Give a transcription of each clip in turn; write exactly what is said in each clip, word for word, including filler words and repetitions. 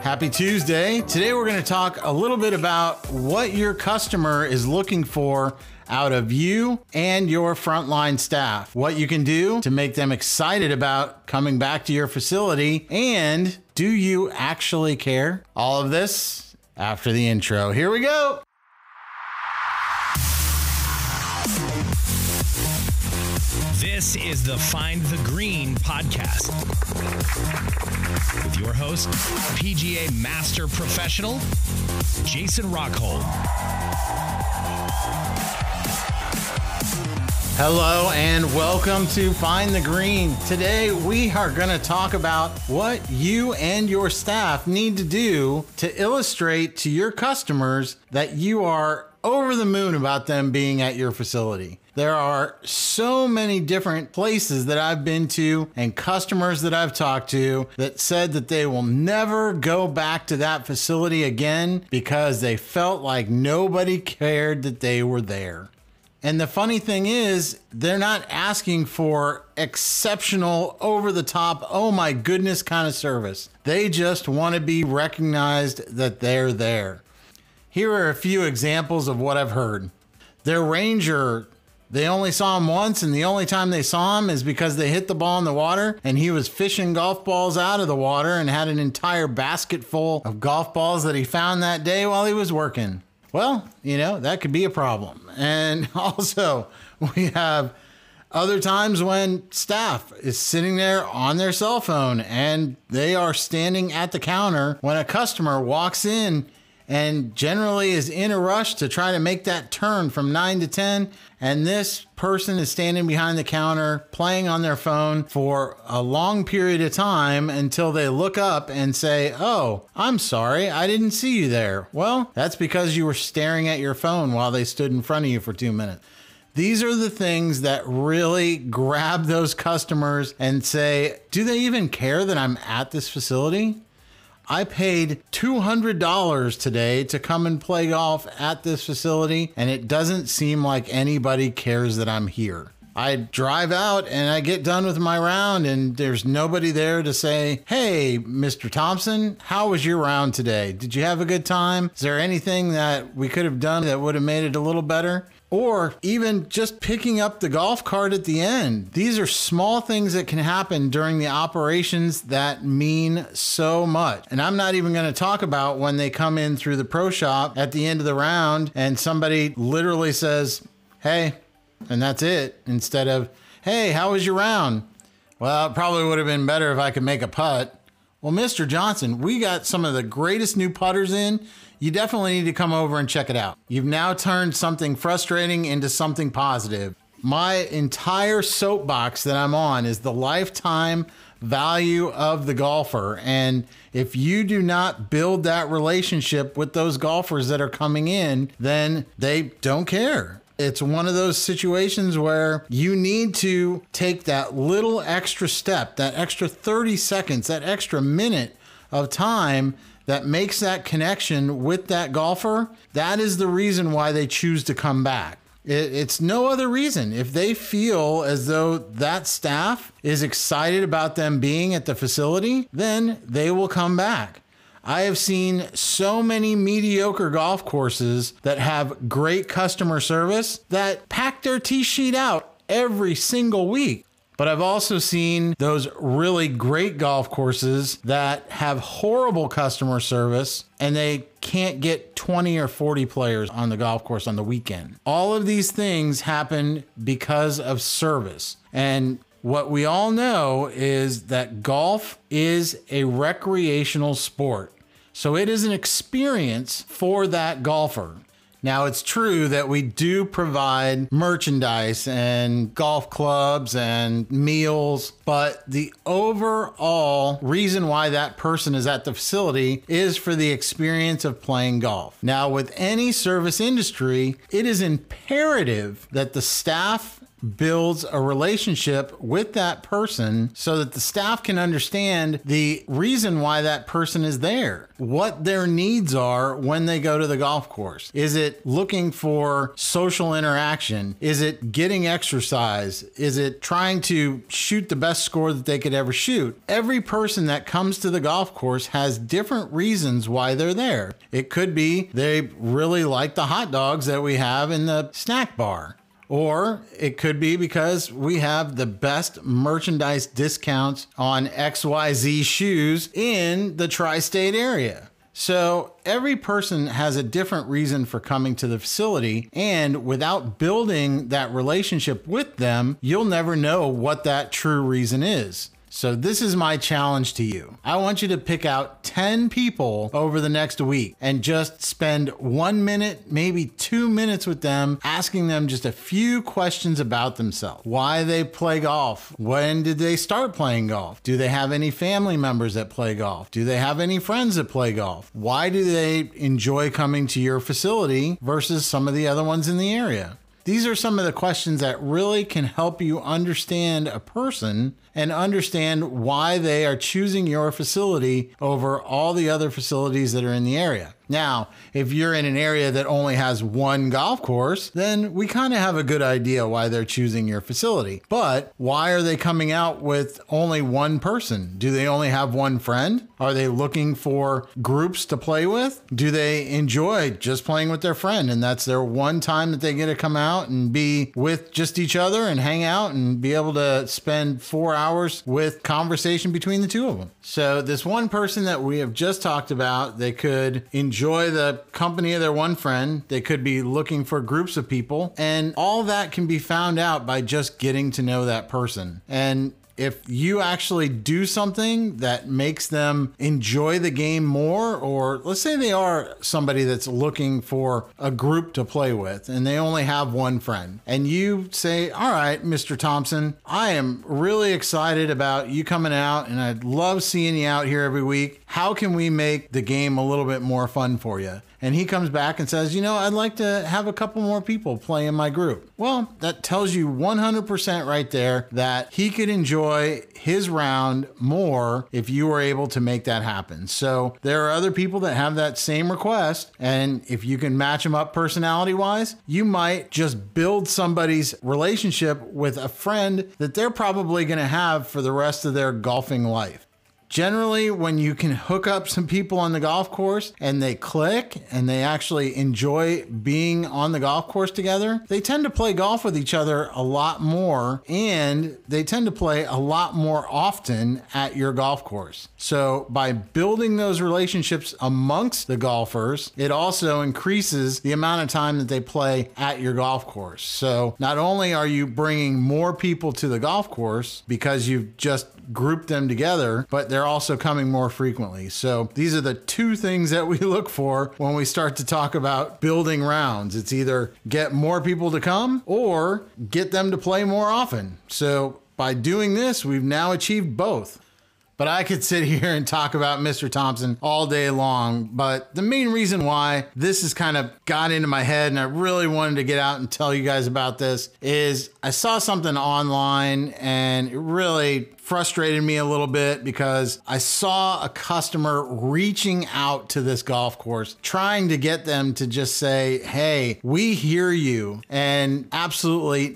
Happy Tuesday. Today we're going to talk a little bit about what your customer is looking for out of you and your frontline staff. What you can do to make them excited about coming back to your facility, and do you actually care? All of this after the intro. Here we go. This is the Find the Green podcast with your host, P G A Master Professional, Jason Rockhold. Hello and welcome to Find the Green. Today we are going to talk about what you and your staff need to do to illustrate to your customers that you are over the moon about them being at your facility. There are so many different places that I've been to and customers that I've talked to that said that they will never go back to that facility again because they felt like nobody cared that they were there. And the funny thing is, they're not asking for exceptional, over-the-top, oh my goodness kind of service. They just want to be recognized that they're there. Here are a few examples of what I've heard. Their ranger, they only saw him once, and the only time they saw him is because they hit the ball in the water and he was fishing golf balls out of the water and had an entire basket full of golf balls that he found that day while he was working. Well, you know, that could be a problem. And also, we have other times when staff is sitting there on their cell phone and they are standing at the counter when a customer walks in and generally is in a rush to try to make that turn from nine to ten. And this person is standing behind the counter playing on their phone for a long period of time until they look up and say, "Oh, I'm sorry, I didn't see you there." Well, that's because you were staring at your phone while they stood in front of you for two minutes. These are the things that really grab those customers and say, do they even care that I'm at this facility? I paid two hundred dollars today to come and play golf at this facility, and it doesn't seem like anybody cares that I'm here. I drive out and I get done with my round and there's nobody there to say, "Hey, Mister Thompson, how was your round today? Did you have a good time? Is there anything that we could have done that would have made it a little better?" Or even just picking up the golf cart at the end. These are small things that can happen during the operations that mean so much. And I'm not even going to talk about when they come in through the pro shop at the end of the round and somebody literally says, "Hey," and that's it, instead of, "Hey, how was your round?" "Well, it probably would have been better if I could make a putt." "Well, Mister Johnson, we got some of the greatest new putters in. You definitely need to come over and check it out." You've now turned something frustrating into something positive. My entire soapbox that I'm on is the lifetime value of the golfer. And if you do not build that relationship with those golfers that are coming in, then they don't care. It's one of those situations where you need to take that little extra step, that extra thirty seconds, that extra minute of time that makes that connection with that golfer. That is the reason why they choose to come back. It, it's no other reason. If they feel as though that staff is excited about them being at the facility, then they will come back. I have seen so many mediocre golf courses that have great customer service that pack their tee sheet out every single week. But I've also seen those really great golf courses that have horrible customer service and they can't get twenty or forty players on the golf course on the weekend. All of these things happen because of service. And what we all know is that golf is a recreational sport. So it is an experience for that golfer. Now, it's true that we do provide merchandise and golf clubs and meals, but the overall reason why that person is at the facility is for the experience of playing golf. Now, with any service industry, it is imperative that the staff builds a relationship with that person so that the staff can understand the reason why that person is there, what their needs are when they go to the golf course. Is it looking for social interaction? Is it getting exercise? Is it trying to shoot the best score that they could ever shoot? Every person that comes to the golf course has different reasons why they're there. It could be they really like the hot dogs that we have in the snack bar. Or it could be because we have the best merchandise discounts on X Y Z shoes in the tri-state area. So every person has a different reason for coming to the facility, and without building that relationship with them, you'll never know what that true reason is. So this is my challenge to you. I want you to pick out ten people over the next week and just spend one minute, maybe two minutes with them, asking them just a few questions about themselves. Why they play golf? When did they start playing golf? Do they have any family members that play golf? Do they have any friends that play golf? Why do they enjoy coming to your facility versus some of the other ones in the area? These are some of the questions that really can help you understand a person and understand why they are choosing your facility over all the other facilities that are in the area. Now, if you're in an area that only has one golf course, then we kind of have a good idea why they're choosing your facility. But why are they coming out with only one person? Do they only have one friend? Are they looking for groups to play with? Do they enjoy just playing with their friend and that's their one time that they get to come out and be with just each other and hang out and be able to spend four hours with conversation between the two of them? So this one person that we have just talked about, they could enjoy Enjoy the company of their one friend. They could be looking for groups of people, and all that can be found out by just getting to know that person. And if you actually do something that makes them enjoy the game more, or let's say they are somebody that's looking for a group to play with and they only have one friend, and you say, all right, Mister Thompson, I am really excited about you coming out and I'd love seeing you out here every week. How can we make the game a little bit more fun for you? And he comes back and says, you know, I'd like to have a couple more people play in my group. Well, that tells you one hundred percent right there that he could enjoy his round more if you were able to make that happen. So there are other people that have that same request. And if you can match them up personality wise, you might just build somebody's relationship with a friend that they're probably going to have for the rest of their golfing life. Generally, when you can hook up some people on the golf course and they click and they actually enjoy being on the golf course together, they tend to play golf with each other a lot more, and they tend to play a lot more often at your golf course. So by building those relationships amongst the golfers, it also increases the amount of time that they play at your golf course. So not only are you bringing more people to the golf course because you've just grouped them together, but they're also coming more frequently. So these are the two things that we look for when we start to talk about building rounds. It's either get more people to come or get them to play more often. So by doing this, we've now achieved both. But I could sit here and talk about Mister Thompson all day long. But the main reason why this has kind of got into my head and I really wanted to get out and tell you guys about this is I saw something online and it really frustrated me a little bit because I saw a customer reaching out to this golf course, trying to get them to just say, hey, we hear you, and absolutely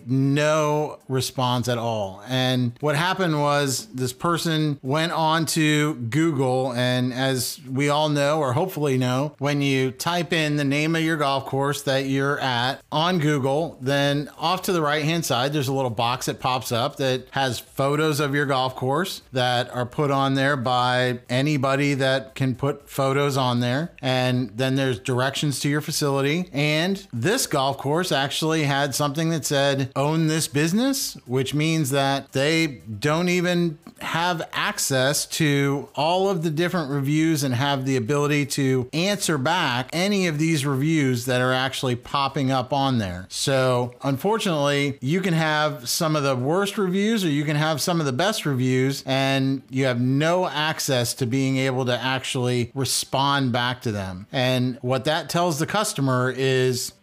no response at all. And what happened was this person went on to Google, and as we all know, or hopefully know, when you type in the name of your golf course that you're at on Google, then off to the right-hand side, there's a little box that pops up that has photos of your golf course that are put on there by anybody that can put photos on there. And then there's directions to your facility. And this golf course actually had something that said, own this business, which means that they don't even have access to all of the different reviews and have the ability to answer back any of these reviews that are actually popping up on there. So unfortunately, you can have some of the worst reviews or you can have some of the best reviews, and you have no access to being able to actually respond back to them. And what that tells the customer is,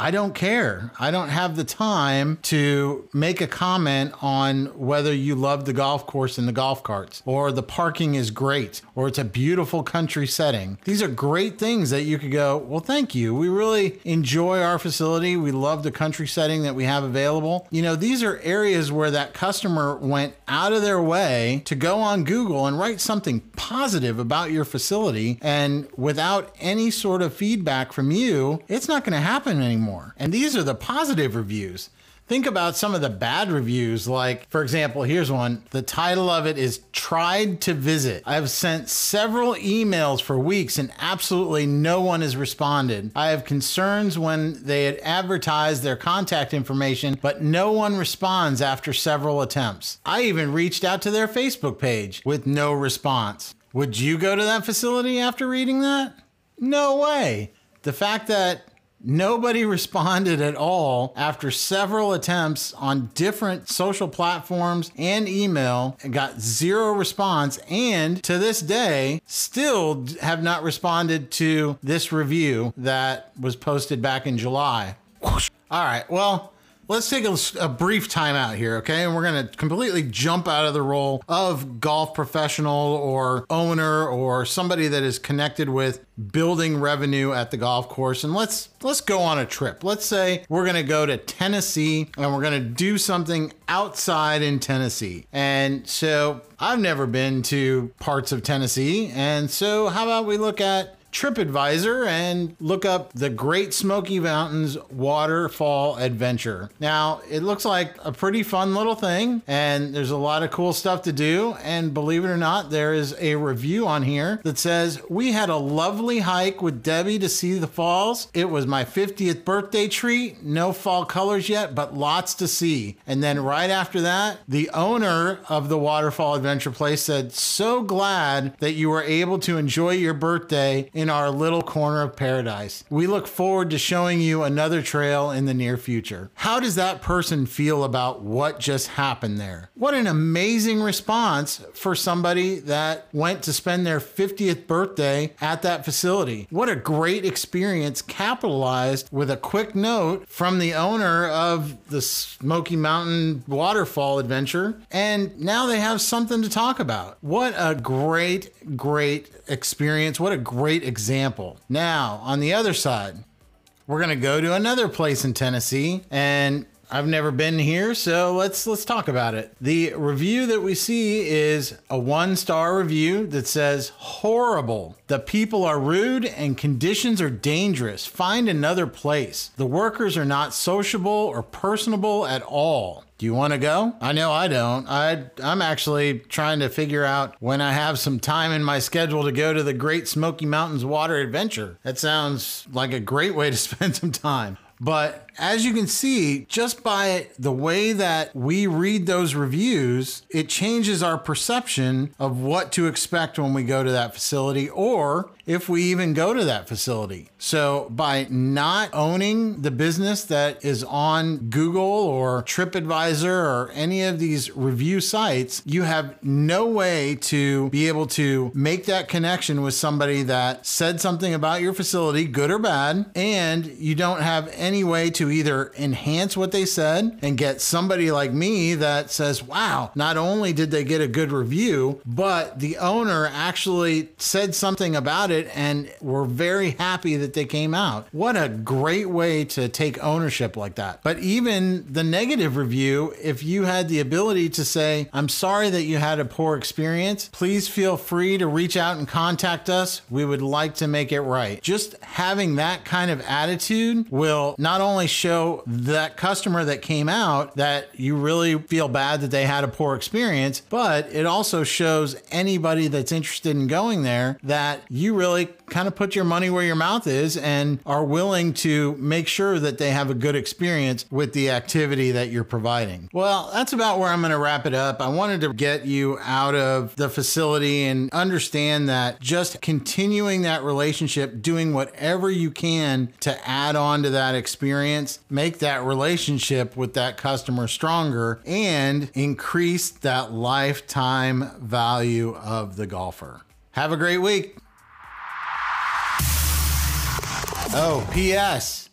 I don't care. I don't have the time to make a comment on whether you love the golf course and the golf carts, or the parking is great, or it's a beautiful country setting. These are great things that you could go, well, thank you. We really enjoy our facility. We love the country setting that we have available. You know, these are areas where that customer went out of their way to go on Google and write something positive about your facility. And without any sort of feedback from you, it's not going to happen anymore. And these are the positive reviews. Think about some of the bad reviews. Like, for example, here's one. The title of it is Tried to Visit. I've sent several emails for weeks and absolutely no one has responded. I have concerns when they had advertised their contact information, but no one responds after several attempts. I even reached out to their Facebook page with no response. Would you go to that facility after reading that? No way. The fact that nobody responded at all after several attempts on different social platforms and email and got zero response, and to this day still have not responded to this review that was posted back in July. Whoosh. All right, well, let's take a, a brief time out here, okay? And we're going to completely jump out of the role of golf professional or owner or somebody that is connected with building revenue at the golf course. And let's let's go on a trip. Let's say we're going to go to Tennessee and we're going to do something outside in Tennessee. And so I've never been to parts of Tennessee. And so how about we look at TripAdvisor and look up the Great Smoky Mountains Waterfall Adventure. Now, it looks like a pretty fun little thing, and there's a lot of cool stuff to do. And believe it or not, there is a review on here that says, we had a lovely hike with Debbie to see the falls. It was my fiftieth birthday treat. No fall colors yet, but lots to see. And then right after that, the owner of the Waterfall Adventure place said, so glad that you were able to enjoy your birthday in our little corner of paradise. We look forward to showing you another trail in the near future. How does that person feel about what just happened there? What an amazing response for somebody that went to spend their fiftieth birthday at that facility. What a great experience, capitalized with a quick note from the owner of the Smoky Mountain Waterfall Adventure. And now they have something to talk about. What a great, great experience. What a great example. Now, on the other side, we're going to go to another place in Tennessee, and I've never been here, so let's let's talk about it. The review that we see is a one-star review that says, horrible. The people are rude and conditions are dangerous. Find another place. The workers are not sociable or personable at all. Do you want to go? I know I don't. I, I'm actually trying to figure out when I have some time in my schedule to go to the Great Smoky Mountains Water Adventure. That sounds like a great way to spend some time. But as you can see, just by the way that we read those reviews, it changes our perception of what to expect when we go to that facility, or if we even go to that facility. So by not owning the business that is on Google or TripAdvisor or any of these review sites, you have no way to be able to make that connection with somebody that said something about your facility, good or bad, and you don't have any way to either enhance what they said and get somebody like me that says, wow, not only did they get a good review, but the owner actually said something about it and we're very happy that they came out. What a great way to take ownership like that. But even the negative review, if you had the ability to say, I'm sorry that you had a poor experience, please feel free to reach out and contact us. We would like to make it right. Just having that kind of attitude will not only show that customer that came out that you really feel bad that they had a poor experience, but it also shows anybody that's interested in going there that you really kind of put your money where your mouth is and are willing to make sure that they have a good experience with the activity that you're providing. Well, that's about where I'm going to wrap it up. I wanted to get you out of the facility and understand that just continuing that relationship, doing whatever you can to add on to that experience, make that relationship with that customer stronger, and increase that lifetime value of the golfer. Have a great week. Oh, P S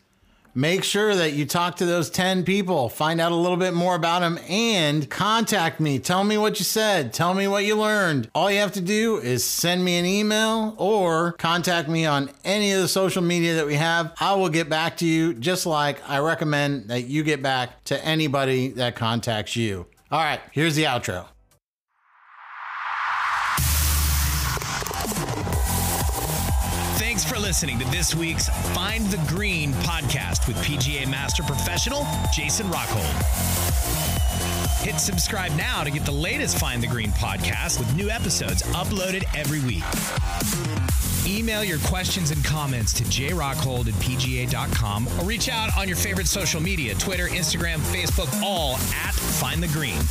Make sure that you talk to those ten people, find out a little bit more about them, and contact me. Tell me what you said. Tell me what you learned. All you have to do is send me an email or contact me on any of the social media that we have. I will get back to you, just like I recommend that you get back to anybody that contacts you. All right, here's the outro. Thanks for listening to this week's Find the Green podcast with P G A Master Professional Jason Rockhold. Hit subscribe now to get the latest Find the Green podcast with new episodes uploaded every week. Email your questions and comments to j rockhold at p g a dot com or reach out on your favorite social media, Twitter, Instagram, Facebook, all at Find the Green.